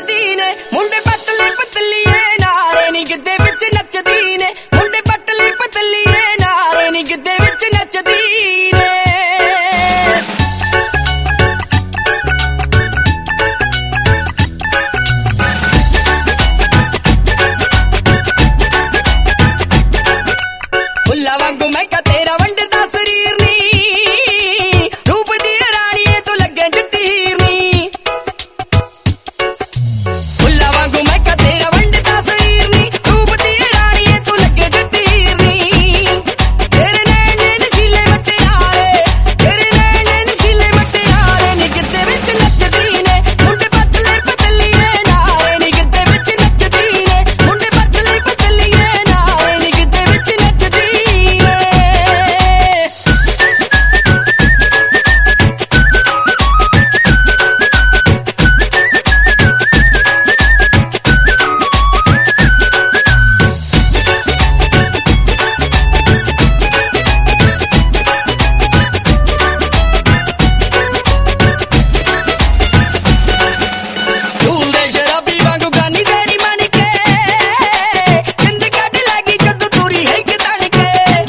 नचदी ने मुंडे पतले पतलिए नारे नी गिद्धे विच नचदी ने मुंडे पतले पतलिए नारे नी गिद्धे विच नचदी ने फुल्ला वांगू मैं का तेरा वंडदा शरीर नी रूप दी रानी तू लगे जतीर नी फुल्ला वांगू मैं का तेरा वंडदा शरीर नी रूप दी रानी तू लगे जतीर नी तेरे नैने नशीले मटियारे तेरे नैने नशीले मटियारे नी गिद्धे विच नचदी ने मुंडे पतले पतलिए नारे नी गिद्धे विच नचदी ने मुंडे पतले पतलिए नारे नी गिद्धे विच नचदी ने झूलदे शराबी वांगू गानी तेरी मन के जिंद कट लगी जदों तुरी हिक तन के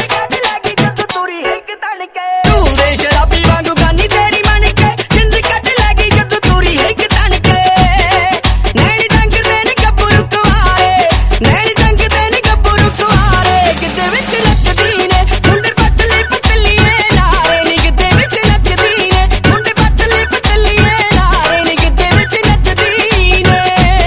झूलदे शराबी वांगू गानी तेरी मन के जिंद कट लगी जदों तुरी हिक तन के नैनी तंग तेन गब्बरू कुआरे नैनी तंग तेन गब्बरू कुआरे गिद्धे विच नचदी ने मुंडे पतले पतलिए नारे नी गिद्धे विच नचदी ने मुंडे पतले पतलिए नारे नी गिद्धे विच नचदी ने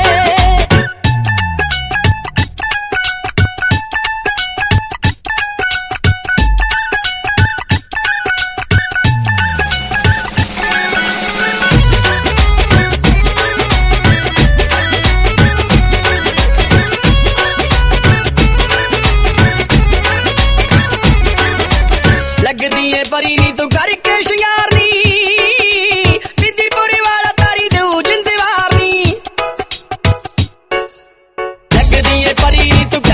लगदी है परी नी तू करके शियार नी बिद्दीपुरी वाला तारी दू जिंदवार नी लगदी है परी नी तू